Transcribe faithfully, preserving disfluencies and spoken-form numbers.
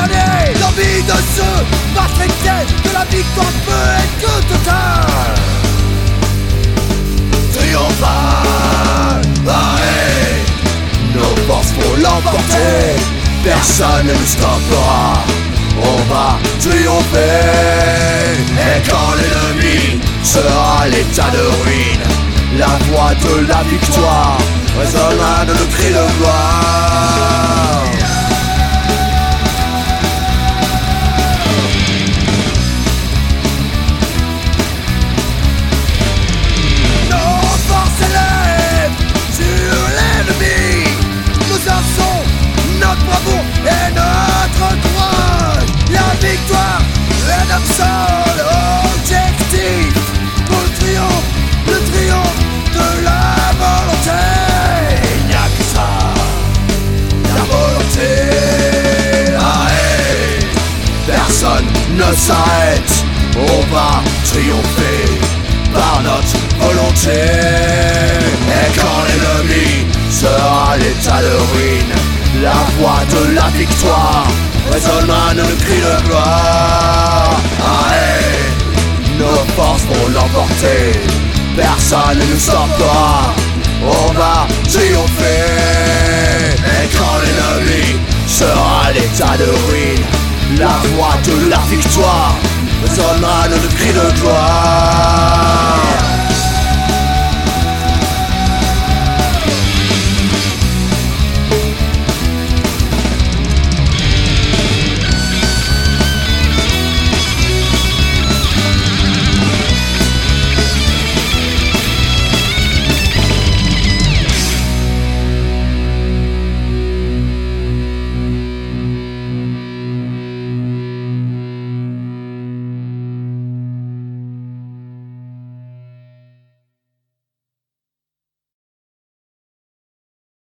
condamnés. L'envie de se matrixer, que la victoire peut être que totale. Triomphal, arrête. Nos forces vont l'emporter, personne ne nous stoppera. On va triompher. Et quand l'ennemi sera à l'état de ruine, la voix de la victoire résonnera de nos cris de gloire. Nos forces s'élèvent sur l'ennemi. Nos armes sont notre bravoure et notre courage. La victoire est notre seul objectif. Pour le triomphe, le triomphe de la volonté. Il n'y a que ça, la volonté. Arrête, personne ne s'arrête. On va triompher par notre volonté. Et quand l'ennemi sera à l'état de ruine, la voix de la victoire résonnera de nos cris de gloire. Arrête, nos forces vont l'emporter, personne ne nous stoppera. On va triompher. Et quand l'ennemi sera à l'état de ruine, la voix de la victoire résonnera de nos cris de gloire.